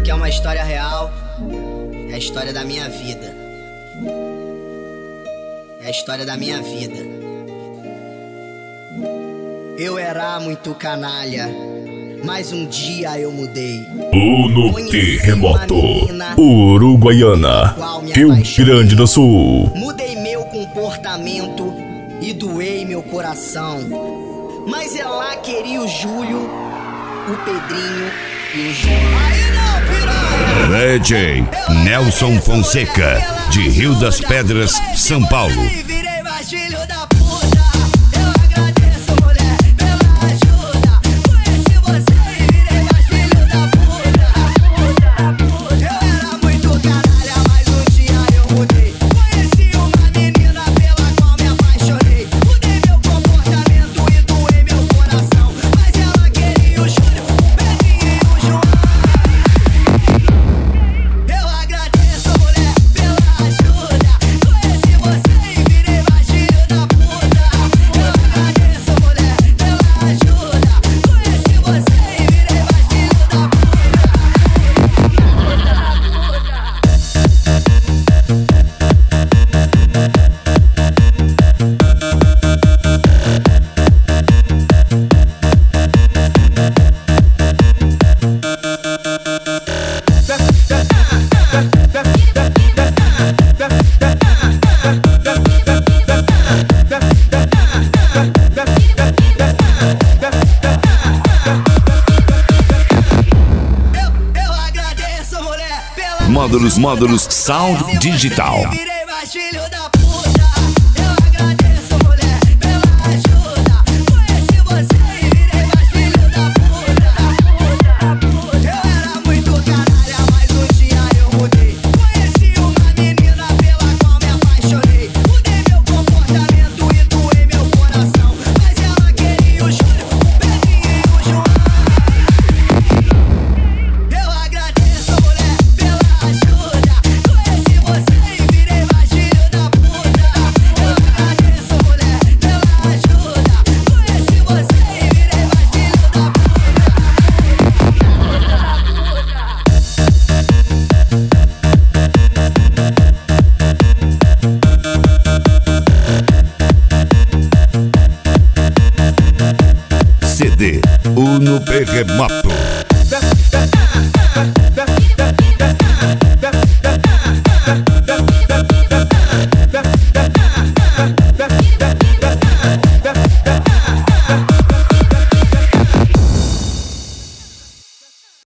aqui é uma história real, é a história da minha vida. É a história da minha vida. Eu era muito canalha, mas um dia eu mudei. No terremoto, Uruguaiana, Rio Grande do Sul. Mudei meu comportamento e doei meu coração, mas ela queria o Júlio, o Pedrinho e o João. DJ Nelson Fonseca, de Rio das Pedras, São Paulo. Módulos Sound Digital. CD No Terremoto.